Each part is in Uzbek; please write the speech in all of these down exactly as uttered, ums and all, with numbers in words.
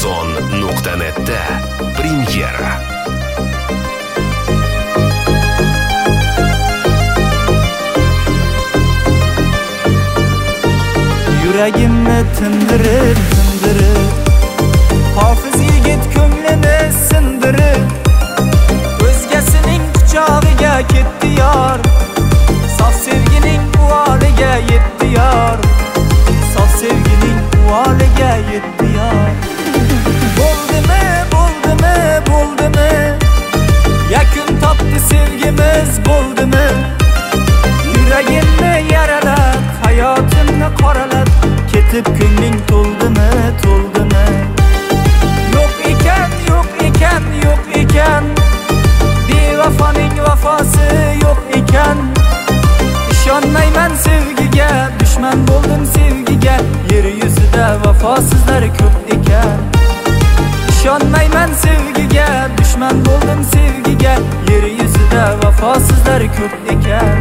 Muzon nuqta netda premyera. Yuragimni tindirib, tindirib, hofiz yigit ko'nglini sindirib, o'zgasining quchog'iga ketdi yor, sof sevgining uvoliga yetdi yor, sof sevgining uvoliga yetdi yor. Bo'ldimi, bo'ldimi, bo'ldimi, yakun topdi sevgimiz, bo'ldimi? Yuragimni yaralab, hayotimni qoralab, ketib ko'ngling to'ldimi, to'ldimi? Yo'q ekan, yo'q ekan, yo'q ekan, bevafoning vafosi yo'q ekan. Ishonmayman sevgiga, dushman bo'ldim sevgiga, yer yuzida vafosizlar ko'p ekan. Ishonmayman sevgiga, dushman bo'ldim sevgiga, yer yuzida vafosizlar ko'p ekan.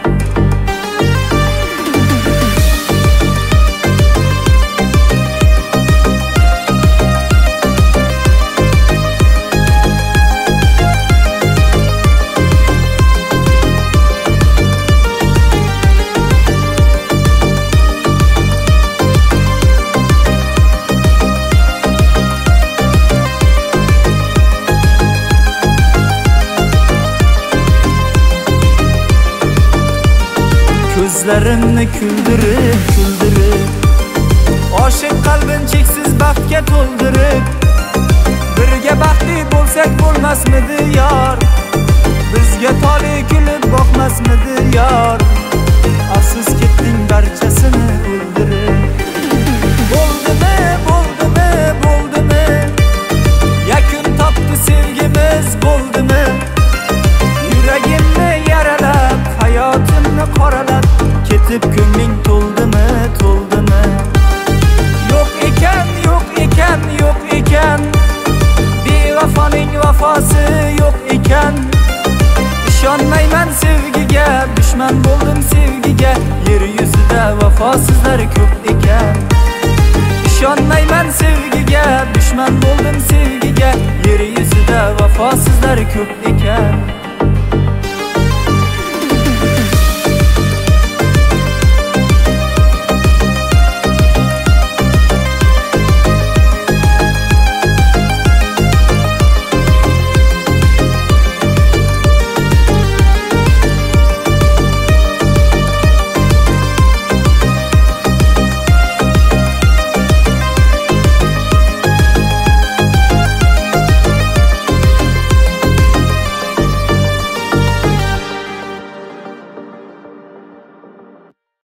Ko'zlarimni kuldirib, kuldirib, oshiq qalbin cheksiz baxtga to'ldirib, birga baxtli bo'lsak bo'lmasmidi yor, bizga tole kulib boqmasmidi yor, afsus ketding barchasini o'ldirib. Bo'ldimi, bo'ldimi, bo'ldimi, yakun topdi sevgimiz, bo'ldimi? Yuragimni yaralab, hayotimni qoralab, ketib ko'ngling to'ldimi, to'ldimi? Yo'q ekan, yo'q ekan, yo'q ekan, bevafoning vafosi yo'q ekan. Ishonmayman sevgiga, dushman bo'ldim sevgiga, yer yuzida vafosizlar ko'p ekan. Ishonmayman sevgiga, dushman bo'ldim sevgiga, yer yuzida vafosizlar ko'p ekan.